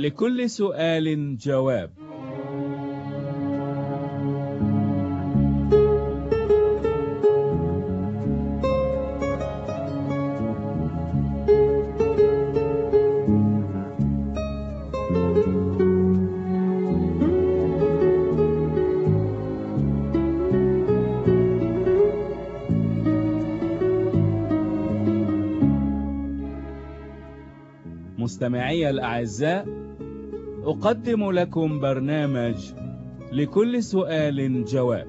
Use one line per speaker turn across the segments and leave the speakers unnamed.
لكل سؤال جواب. مستمعي الأعزاء، أقدم لكم برنامج لكل سؤال جواب.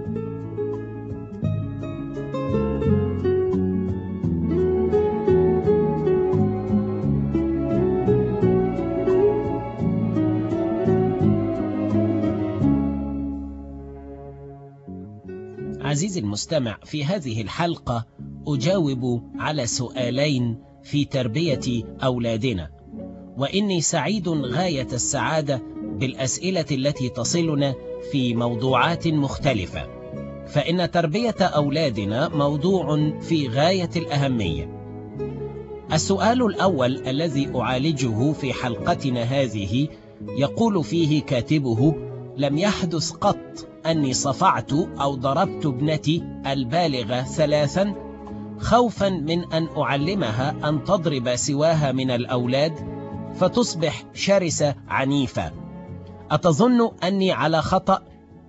عزيزي المستمع، في هذه الحلقة أجاوب على سؤالين في تربية أولادنا، وإني سعيد غاية السعادة بالأسئلة التي تصلنا في موضوعات مختلفة، فإن تربية أولادنا موضوع في غاية الأهمية. السؤال الأول الذي أعالجه في حلقتنا هذه يقول فيه كاتبه: لم يحدث قط أني صفعت أو ضربت ابنتي البالغة 3 خوفا من أن أعلمها أن تضرب سواها من الأولاد فتصبح شرسة عنيفة. أتظن أني على خطأ؟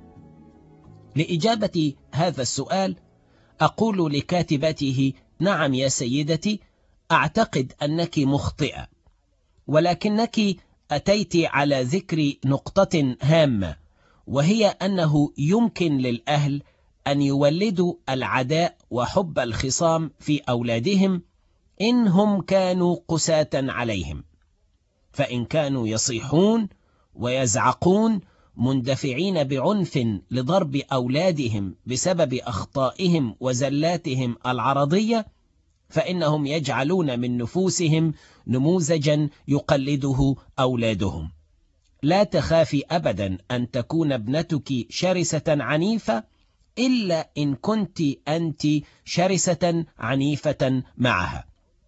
لإجابة هذا السؤال أقول لكاتبته: نعم يا سيدتي، أعتقد أنك مخطئة، ولكنك أتيت على ذكر نقطة هامة، وهي أنه يمكن للأهل أن يولدوا العداء وحب الخصام في أولادهم إن هم كانوا قساة عليهم. فإن كانوا يصيحون ويزعقون مندفعين بعنف لضرب أولادهم بسبب أخطائهم وزلاتهم العرضية، فإنهم يجعلون من نفوسهم نموذجا يقلده أولادهم. لا تخافي أبدا أن تكون ابنتك شرسة عنيفة إلا إن كنت أنت شرسة عنيفة معها.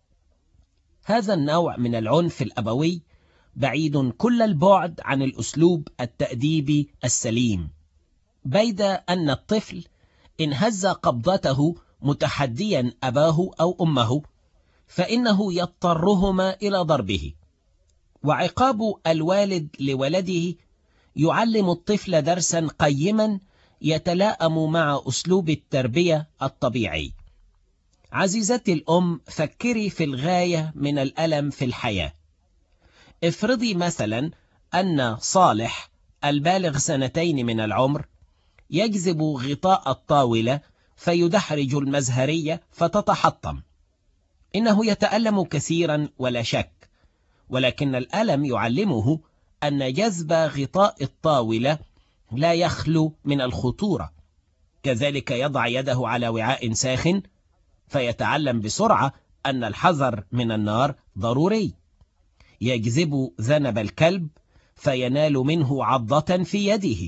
هذا النوع من العنف الأبوي بعيد كل البعد عن الأسلوب التأديبي السليم، بيد أن الطفل إن هز قبضته متحديا أباه أو أمه فإنه يضطرهما إلى ضربه. وعقاب الوالد لولده يعلم الطفل درسا قيما يتلائم مع أسلوب التربية الطبيعي. عزيزتي الأم، فكري في الغاية من الألم في الحياة. افرضي مثلا أن صالح البالغ 2 من العمر يجذب غطاء الطاولة فيدحرج المزهرية فتتحطم. إنه يتألم كثيرا ولا شك، ولكن الألم يعلمه أن جذب غطاء الطاولة لا يخلو من الخطورة. كذلك يضع يده على وعاء ساخن فيتعلم بسرعة أن الحذر من النار ضروري. يجذب ذنب الكلب فينال منه عضة في يده.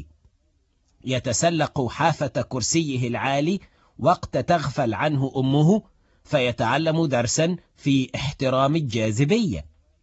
يتسلق حافة كرسيه العالي وقت تغفل عنه أمه فيتعلم درسا في احترام الجاذبية.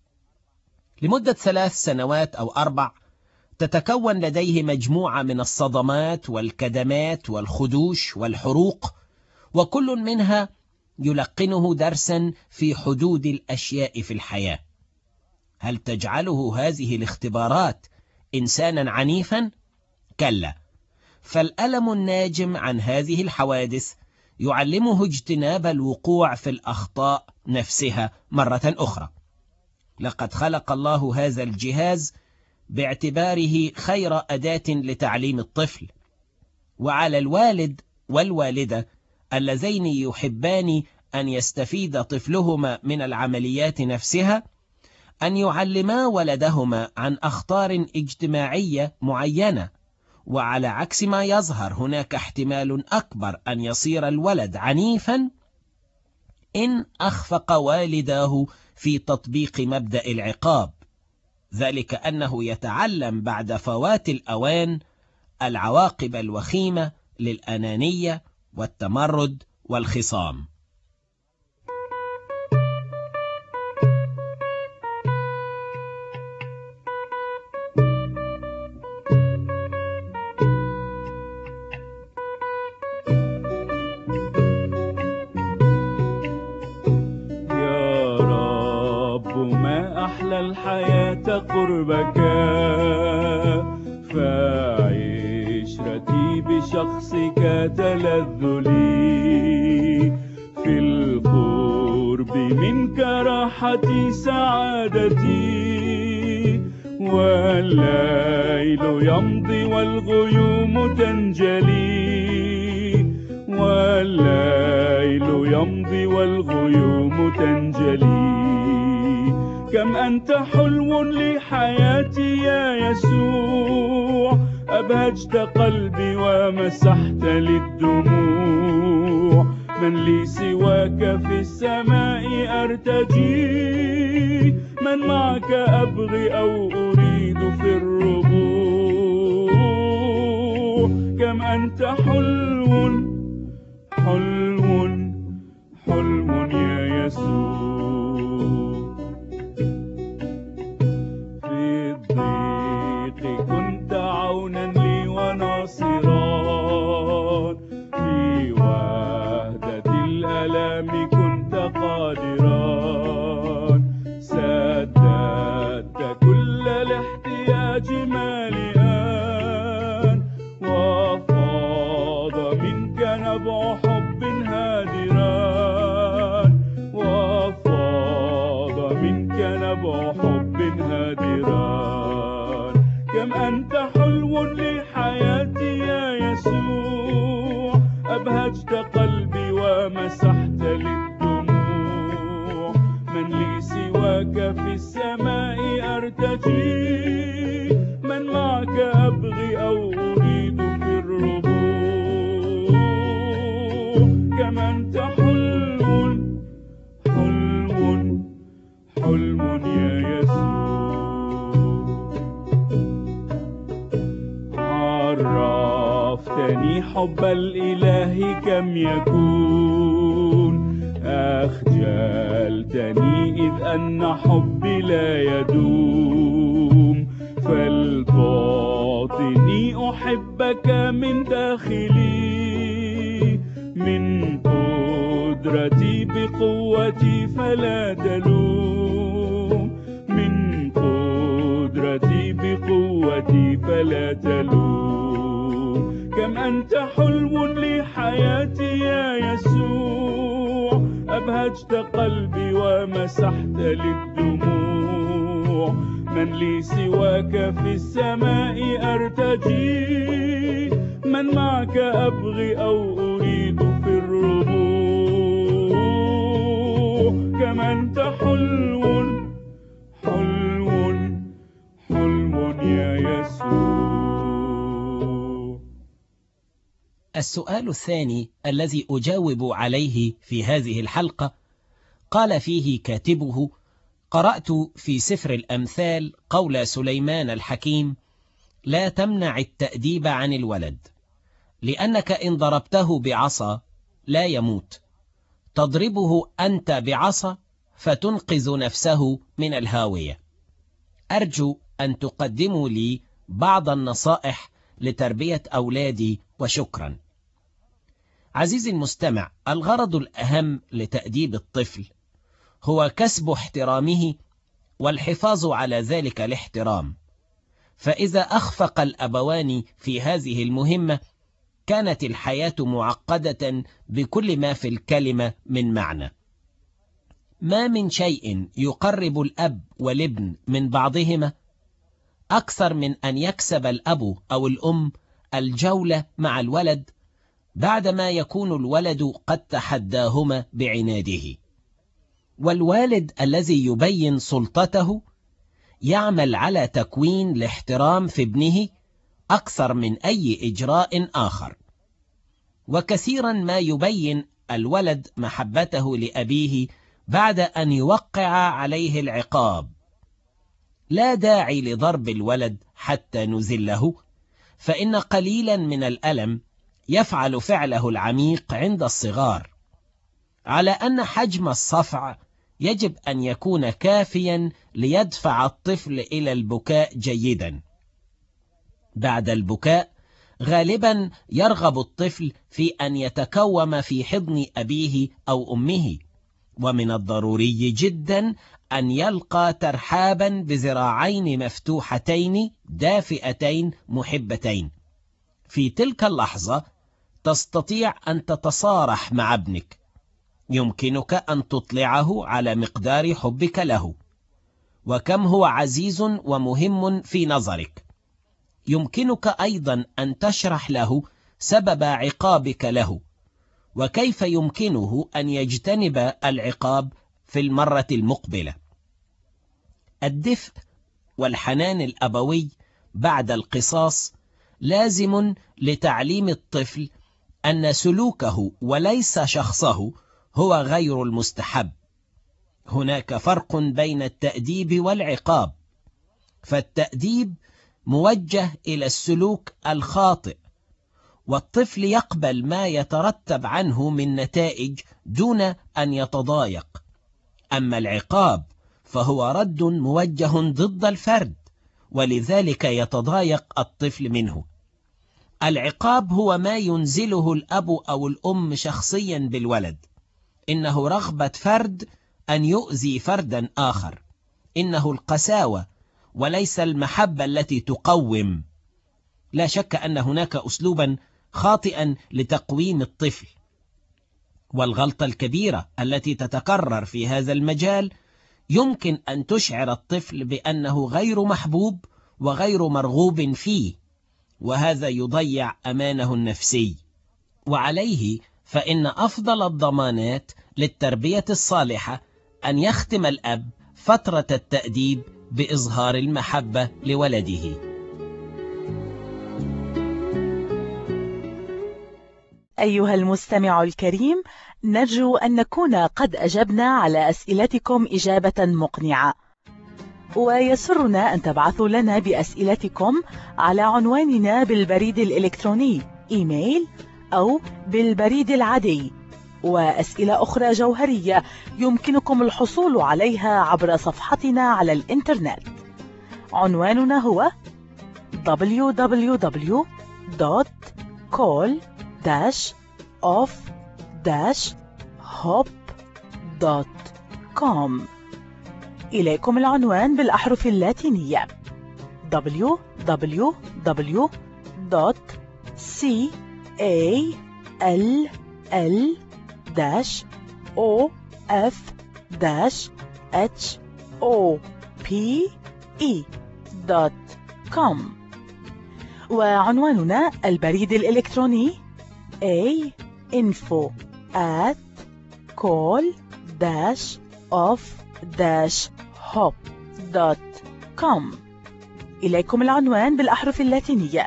لمدة 3 سنوات أو 4 تتكون لديه مجموعة من الصدمات والكدمات والخدوش والحروق، وكل منها يلقنه درسا في حدود الأشياء في الحياة. هل تجعله هذه الاختبارات إنسانا عنيفا؟ كلا، فالألم الناجم عن هذه الحوادث يعلمه اجتناب الوقوع في الأخطاء نفسها مرة أخرى. لقد خلق الله هذا الجهاز باعتباره خير أداة لتعليم الطفل، وعلى الوالد والوالدة اللذين يحبان أن يستفيد طفلهما من العمليات نفسها أن يعلما ولدهما عن أخطار اجتماعية معينة. وعلى عكس ما يظهر، هناك احتمال أكبر أن يصير الولد عنيفا إن أخفق والداه في تطبيق مبدأ العقاب، ذلك أنه يتعلم بعد فوات الأوان العواقب الوخيمة للأنانية والتمرد والخصام.
أحلى الحياة قربك، فعشرتي بشخصك تلذ لي، في القرب منك راحتي سعادتي، والليل يمضي والغيوم تنجلي، والليل يمضي والغيوم تنجلي. كم أنت حلو لحياتي يا يسوع، أبهجت قلبي ومسحت للدموع، من لي سواك في السماء أرتجي، من معك أبغي أو أريد في الربوع. كم أنت حلو حلو حلو يا يسوع، في الضيق كنت عونا لي وناصرا، في وهدة الألام كنت قادرا، سددت كل الاحتياج مالئا، وفاض منك نبع حب هادرا، وفاض منك نبع حب هادرا. كم أنت حلو لحياتي يا يسوع، أبهجت قلبي ومسحت للدموع، من لي سواك في السماء أرتجي، من معك أبغي أو أريد في الربوع. كم أنت حلو حلو حلو يا يسوع، عرفتني حب الإله كم يكون، أخجلتني إذ أن حبي لا يدوم، فالباطني أحبك من داخلي، من قدرتي بقوتي فلا تلوم، من قدرتي بقوتي فلا تلوم. كم أنت حلو لحياتي يا يسوع، أبهجت قلبي ومسحت للدموع، من لي سواك في السماء أرتجي، من معك أبغي أو أريد في الربوع. كم أنت حلو حلو حلو يا يسوع.
السؤال الثاني الذي أجاوب عليه في هذه الحلقة، قال فيه كاتبه: قرأت في سفر الأمثال قول سليمان الحكيم: لا تمنع التأديب عن الولد، لأنك إن ضربته بعصا لا يموت، تضربه أنت بعصا فتنقذ نفسه من الهاوية. أرجو أن تقدموا لي بعض النصائح لتربية أولادي، وشكرا. عزيزي المستمع، الغرض الأهم لتأديب الطفل هو كسب احترامه والحفاظ على ذلك الاحترام، فإذا أخفق الأبوان في هذه المهمة كانت الحياة معقدة بكل ما في الكلمة من معنى. ما من شيء يقرب الأب والابن من بعضهما أكثر من أن يكسب الأب أو الأم الجولة مع الولد بعدما يكون الولد قد تحداهما بعناده. والوالد الذي يبين سلطته يعمل على تكوين الاحترام في ابنه أكثر من أي إجراء آخر. وكثيرا ما يبين الولد محبته لأبيه بعد أن يوقع عليه العقاب. لا داعي لضرب الولد حتى نذله، فإن قليلا من الألم يفعل فعله العميق عند الصغار، على أن حجم الصفع يجب أن يكون كافيا ليدفع الطفل إلى البكاء جيدا. بعد البكاء غالبا يرغب الطفل في أن يتكوم في حضن أبيه أو أمه، ومن الضروري جدا أن يلقى ترحابا بذراعين مفتوحتين دافئتين محبتين. في تلك اللحظة تستطيع أن تتصارح مع ابنك، يمكنك أن تطلعه على مقدار حبك له وكم هو عزيز ومهم في نظرك. يمكنك أيضا أن تشرح له سبب عقابك له وكيف يمكنه أن يجتنب العقاب في المرة المقبلة. الدفء والحنان الأبوي بعد القصاص لازم لتعليم الطفل أن سلوكه وليس شخصه هو غير المستحب. هناك فرق بين التأديب والعقاب، فالتأديب موجه إلى السلوك الخاطئ، والطفل يقبل ما يترتب عنه من نتائج دون أن يتضايق. أما العقاب فهو رد موجه ضد الفرد، ولذلك يتضايق الطفل منه. العقاب هو ما ينزله الأب أو الأم شخصيا بالولد. إنه رغبة فرد أن يؤذي فردا آخر. إنه القساوة وليس المحبة التي تقوم. لا شك أن هناك أسلوبا خاطئا لتقويم الطفل، والغلطة الكبيرة التي تتكرر في هذا المجال يمكن أن تشعر الطفل بأنه غير محبوب وغير مرغوب فيه، وهذا يضيع أمانه النفسي. وعليه فإن أفضل الضمانات للتربية الصالحة أن يختم الأب فترة التأديب بإظهار المحبة لولده.
أيها المستمع الكريم، نرجو أن نكون قد أجبنا على أسئلتكم إجابة مقنعة، ويسرنا أن تبعثوا لنا بأسئلتكم على عنواننا بالبريد الإلكتروني إيميل أو بالبريد العادي. وأسئلة أخرى جوهرية يمكنكم الحصول عليها عبر صفحتنا على الإنترنت. عنواننا هو www.call-off-hop.com. إليكم العنوان بالأحرف اللاتينية www.call-off-hop.com. وعنواننا البريد الإلكتروني info@call-off-hop.com. إليكم العنوان بالأحرف اللاتينية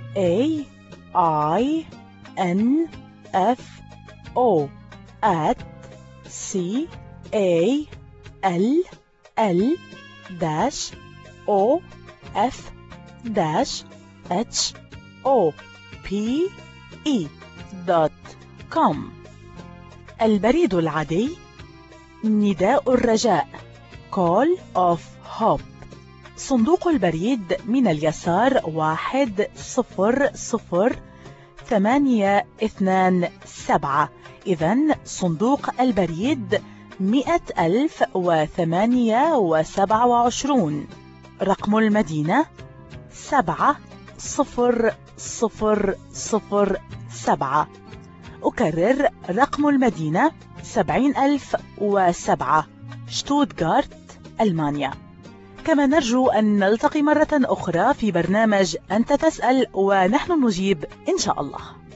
AINFO@call-off-hop.com. البريد العادي نداء الرجاء Call of Hope. صندوق البريد من اليسار 100,827. إذن صندوق البريد 100,028. رقم المدينة 70007. أكرر رقم المدينة 70,007، شتوتغارت، ألمانيا. كما نرجو أن نلتقي مرة أخرى في برنامج أنت تسأل ونحن نجيب إن شاء الله.